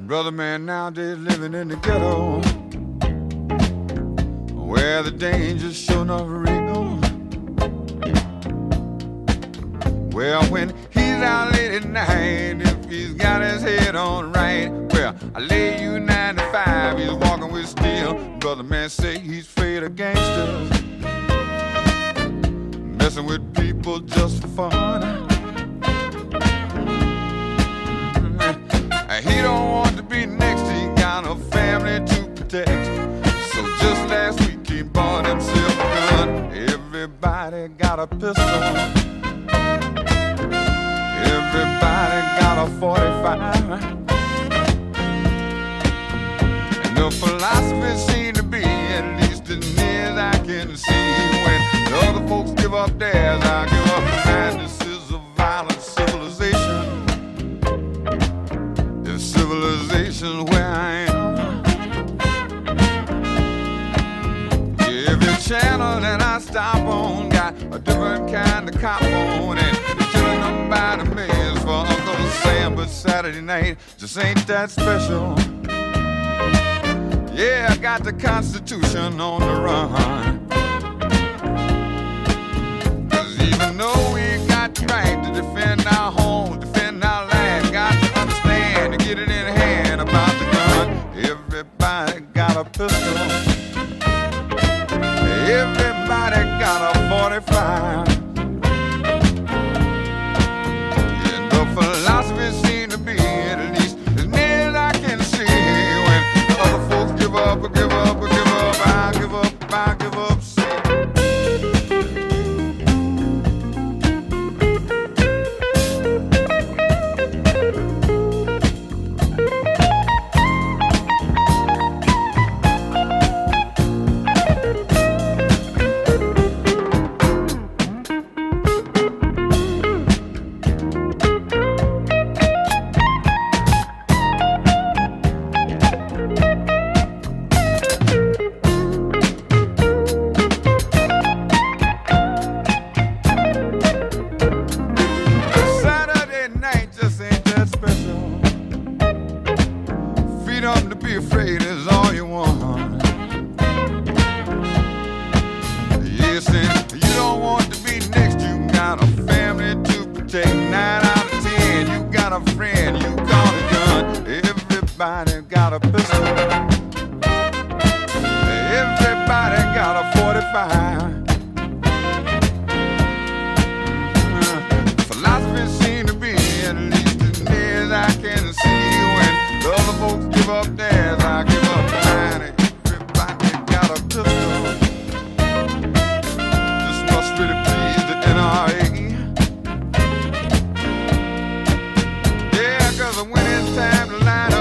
Brother man nowadays living in the ghetto, where the danger's sure enough real. Well, when he's out late at night, if he's got his head on right, well, I lay you 95, he's walking with steel. Brother man say he's afraid of gangsters, messing with people just for fun. He don't want to be next, he got a family to protect. So just last week he bought himself a gun. Everybody got a pistol, everybody got a 45. And the philosophy seems to be, at least as near as I can see, when the other folks give up theirs, I give up mine. This is a violent civilization, civilization where I am. Every channel that I stop on got a different kind of cop on, and they're killing them by the millions for Uncle Sam. But Saturday night just ain't that special. Yeah, I got the Constitution on the run. 'Cause even though we got the right to defend our home, defend our land, got to understand to get it in hand about the gun. Everybody got a pistol, everybody got a 45. And the philosophy seems to be, at least as near as I can see, when the other folks give up, give up, give up, I give up, I give up. Freedom to be afraid is all you want. Yes, and you don't want to be next. You got a family to protect. 9 out of 10, you got a friend, you got a gun. Everybody got a pistol, everybody got a 45. Philosophy seems to be, at least as near as I can see, when the other folks give up theirs, I give up mine. Everybody got a pistol. This must really please the NRA. Yeah, 'cause when it's time to line